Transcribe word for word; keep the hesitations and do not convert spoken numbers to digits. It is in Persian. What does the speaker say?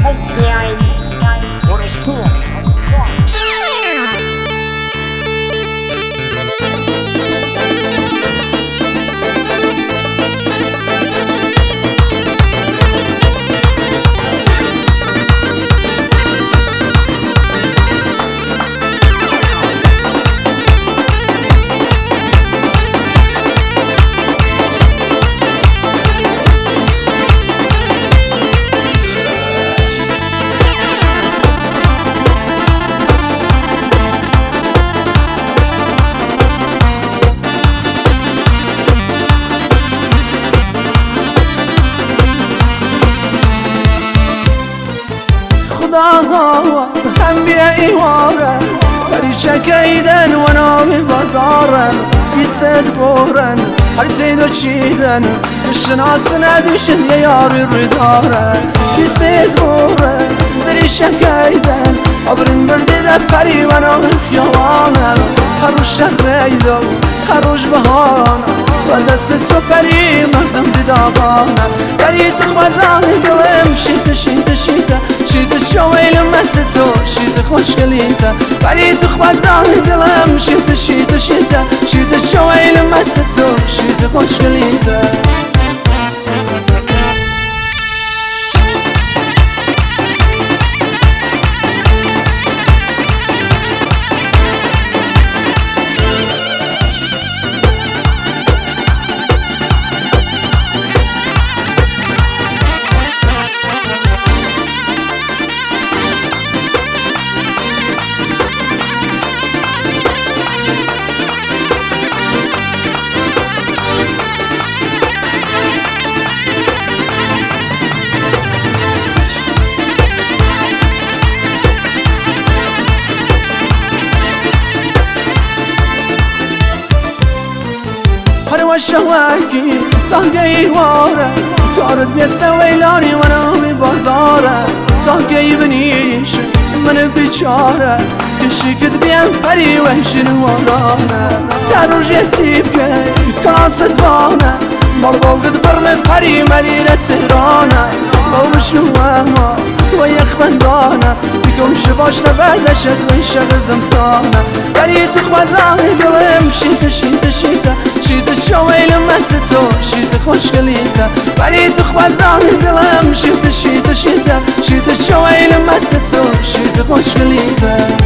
الزين ورسول هم بیا ایواره پریشه کیدن و ناوی بازارن بیسد بورن هر زیدو چیدن شناس ندیشن یه یاری روی دارن بیسد بورن دریشه کیدن عبرین بردی ده پری و ناوی خیوانم هر روش شهریدو هر روش بهانم و دست تو پری مغزم دیدابانم پری تو خوزانی دلم شیطه شیطه شیطه شیطه چویلم مست تو شیطه خوشگلیته پری تو خوزانی دلم شیطه شیطه شیطه شیطه چویلم مست تو شیطه خوشگلیته شواکی تاگی واره کارت بیسته ویلانی و نامی بازاره تاگی بنیش من بیچاره کشیکت بیان پری وحشن وارانه در روش یتیب که کاست بانه مال بوگد برم پری مریره تهرانه بوشو اما و یخ بندانه بکم شباش نبازش از ویشه بزمسانه پری تو خوزانی دلم شیطه شیطه شیطه شیطه چویلم مست تو شیطه خوشگلیته پری تو خوزانی دلم شیطه شیطه شیطه شیطه چویلم مست تو شیطه خوشگلیته